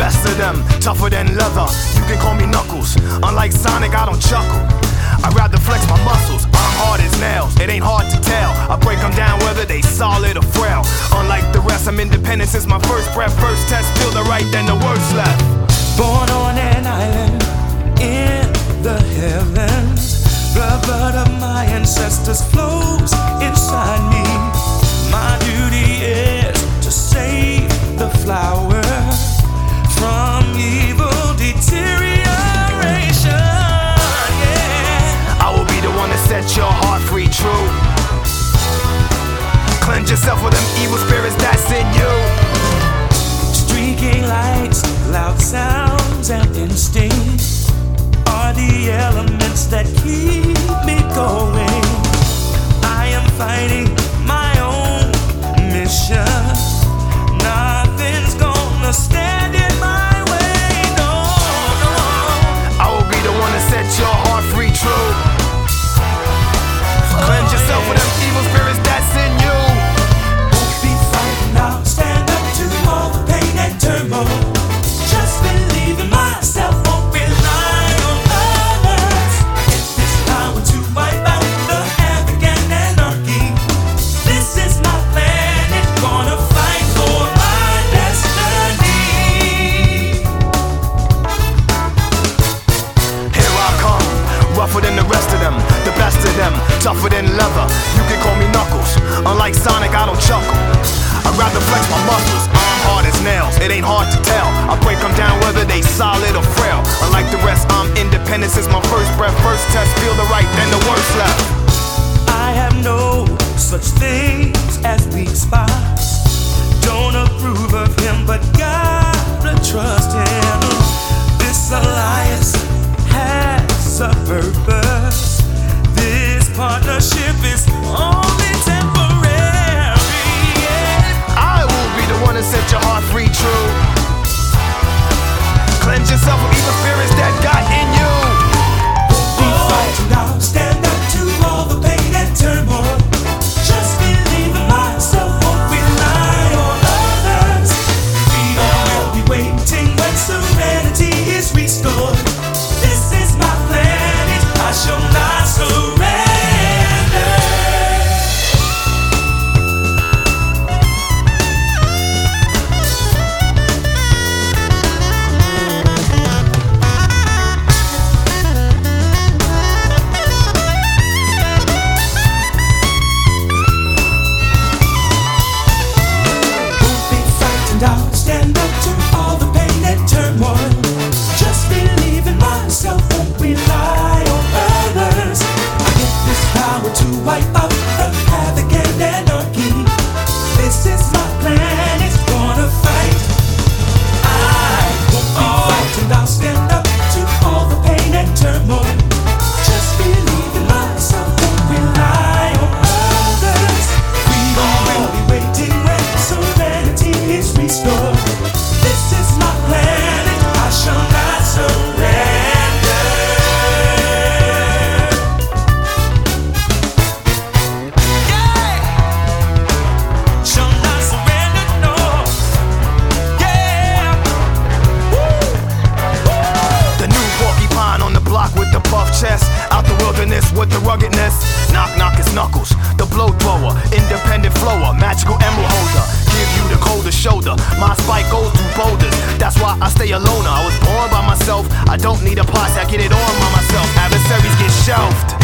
best of them, tougher than leather. You can call me Knuckles. Unlike Sonic, I don't chuckle. I'd rather flex my muscles. I'm hard as nails, it ain't hard to tell. I break them down whether they solid or frail. Unlike the rest, I'm independent since my first breath. First test, feel the right, then the worst left. Born on an island in the heavens, the blood of my ancestors flows inside me. My duty is to save the flower from evil deterioration. I will be the one to set your heart free, true. Cleanse yourself with them evil spirits that's in you. Streaking lights, loud sounds, and instincts are the elements that keep me going. I am fighting my own mission. Nothing's gonna stand in my way, no, no. I will be the one to set your heart free, true. Cleanse yourself with them evil spirits that's in you. Won't be fighting, I'll stand up to all the pain and turmoil. Just believe in myself, won't rely on others. Get this power to wipe out the havoc and anarchy. This is my planet, gonna fight for my destiny. Here I come, rougher than the rest of them, the best of them, tougher than leather. You can call me Knuckles. Unlike Sonic, I don't chuckle. I'd rather flex my muscles. I'm hard as nails, it ain't hard to tell. I break them down whether they solid or frail. Unlike the rest, I'm independent since my first breath. First test, feel the right, then the worst left. I have no such things as weak spots. Don't approve of him, but gotta trust him. This alliance has a purpose. This partnership is only temporary. I will be the one to set your heart free, true. Cleanse yourself with evil spirits that got in you. Be fighting, I'll stand up to all the pain and turmoil. Just believe in myself, won't rely on others. Freedom will be waiting when serenity is restored. This is my planet, I shall not surrender. I'll stand up to all the pain and turmoil. Just believe in myself, won't rely on others. I get this power to wipe out the havoc and anarchy. This is my planet, gonna fight. I won't be frightened, I'll stand up to all the pain and turmoil. Just believe in myself, won't rely on others. Freedom will be waiting when serenity is restored. This is my planet, I shall not surrender. Yeah, shall not surrender, no. Yeah, woo. The new porcupine on the block with the buff chest. Out the wilderness with the ruggedness. Knock, knock, it's Knuckles, the blow thrower, independent flower, magical emerald holder. Give you the coldest shoulder. My spike goes through boulders. That's why I stay alone. I was born by myself. I don't need a posse, I get it on by myself. Adversaries get shelved.